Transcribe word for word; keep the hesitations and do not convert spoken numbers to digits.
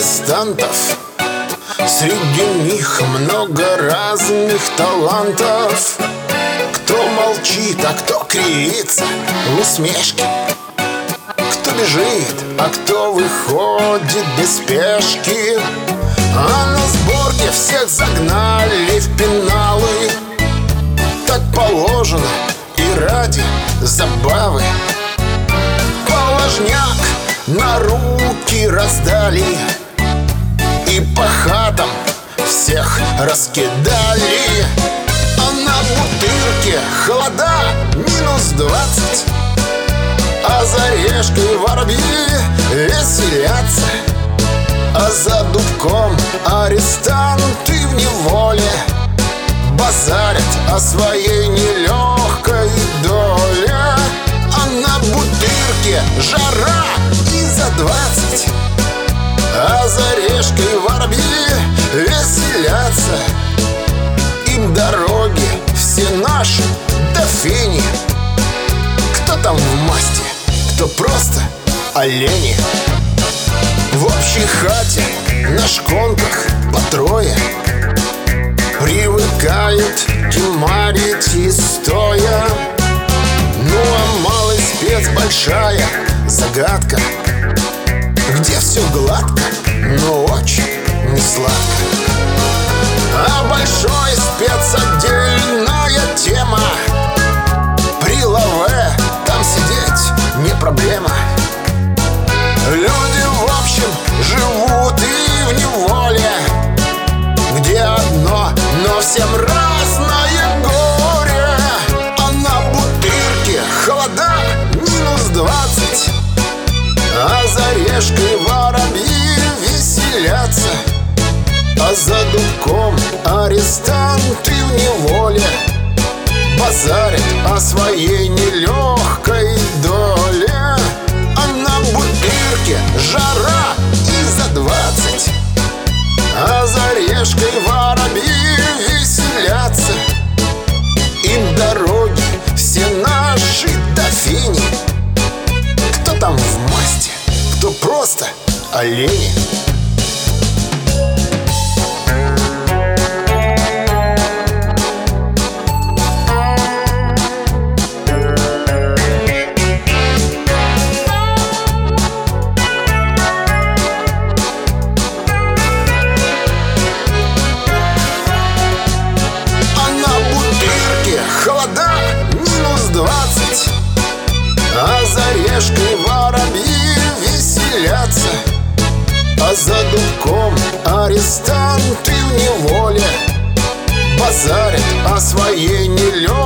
арестантов. Среди них много разных талантов. Кто молчит, а кто кривится в усмешке, кто бежит, а кто выходит без спешки. А на сборке всех загнали в пеналы. Так положено и ради забавы. Положняк на руки раздали и по хатам всех раскидали. А на бутырке холода минус двадцать, а за решкой воробьи веселятся. А за дубком арестанты в неволе базарят о своей нелегкой доле. А на бутырке жара и за двадцать, а за решкой воробьи веселятся. Им дороги все наши до фени. Кто там в масти, кто просто олени. В общей хате на шконках по трое привыкают кемарить и стоя. Ну а малый спец большая загадка, где все гладко, но очень не сладко. А большой спец отдельная тема. При лаве там сидеть не проблема. Люди в общем живут и в неволе, где одно, но всем разное горе. А на бутырке холода минус двадцать, а за решкой воробьи веселятся. А за дубком арестанты в неволе базарят о своей нелегкой доле. А на бутырке жара и за двадцать, а за решкой воробьи веселятся. Им дороги все наши до фени. Кто там в масти, кто просто олени. Холода минус двадцать, а за решкой воробьи веселятся. А за дубком арестанты в неволе базарят о своей нелегкой